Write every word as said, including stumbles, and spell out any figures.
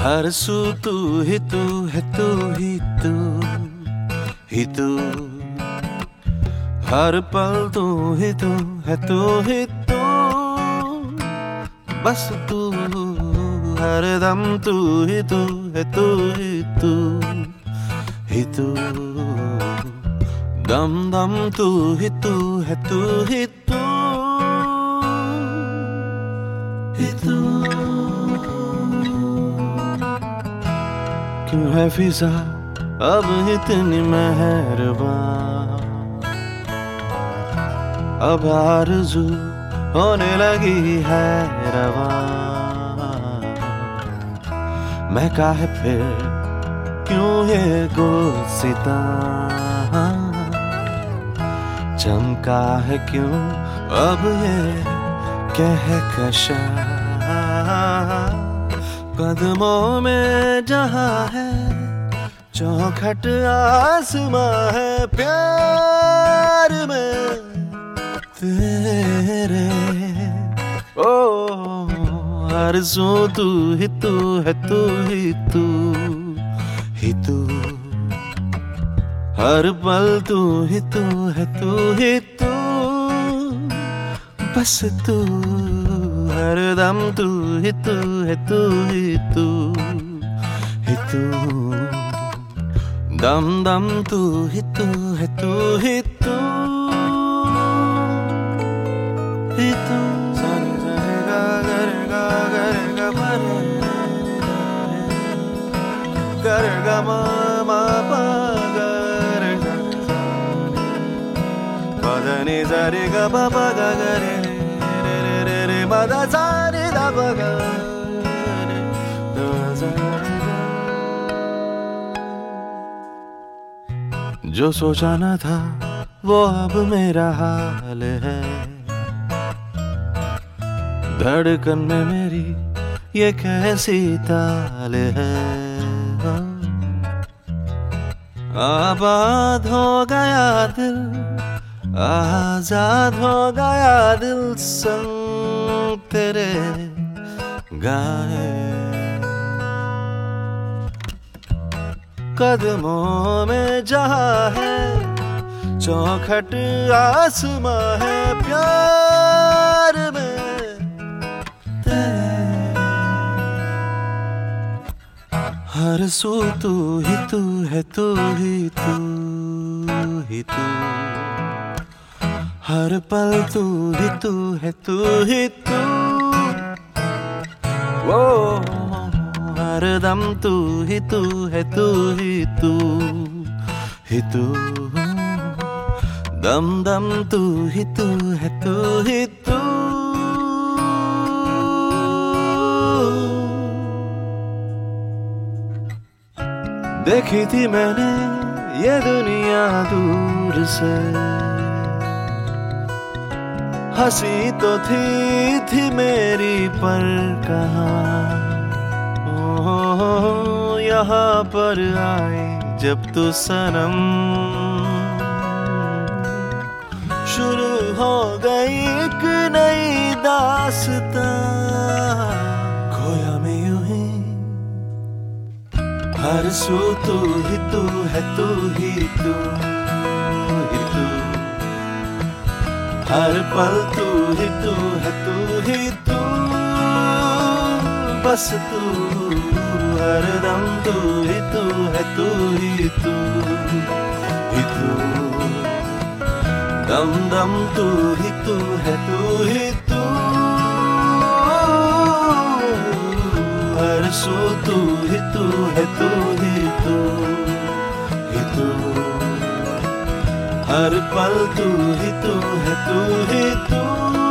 हर सू तू ही तू है, तू ही तू ही तू, हर पल तू ही तू है, तू ही तू, बस तू, हर दम तू ही तू है, तू ही तू ही तू, दम दम तू ही तू है, तू ही तू ही तू। क्यों है फिजा अब इतनी मेहरबान, अब आरज़ू होने लगी है रवां, मैं काहे फिर क्यों ये गुलसितां, चमका है क्यों अब ये कहकशां, कदमों में जहां है चौखट आसमां है, प्यार में तेरे ओ आरज़ू तू ही तू है, तू ही तू ही तू, हर पल तू ही तू है, तू ही तू, बस तू, हर दम तू ही तू है, तू ही तू ही तू, दम दम तू ही तू है, तू ही तू ही तू। गर ग म म प ग रे ग, प ध नि ज रे ग प प ग ग रे रे रे रे रे म ध सा रे ध प ग रे द ज रे। जो सोचा न था वो अब मेरा हाल है, धड़कन में मेरी ये कैसी ताल है, आबाद हो गया दिल, आजाद हो गया दिल, संग तेरे गाए, कदमों में जहां है चौखट आसमां है, प्यार में हर सू तू ही तू है, तू ही तू ही तू, हर पल तू ही तू है, तू ही तू, वो हर दम तू ही तू है, तू ही तू ही तू, दम दम तू ही तू है, तू ही तू। देखी थी मैंने ये दुनिया दूर से, हंसी तो थी थी मेरी पर कहाँ, ओ यहाँ पर आई जब तू सनम, शुरू हो गई एक नई दास्तां, खोया मैं यूं ही, हर सू तू ही तू है, तू ही तू ही तू, हर पल तू ही तू है, तू ही तू, बस तू, हर दम तू ही तू है, तू ही तू ही तू, दम दम तू ही तू है, तू ही तू, हर सू तू ही तू है, तू ही तू ही तू, हर पल तू ही तू है, तू ही तू।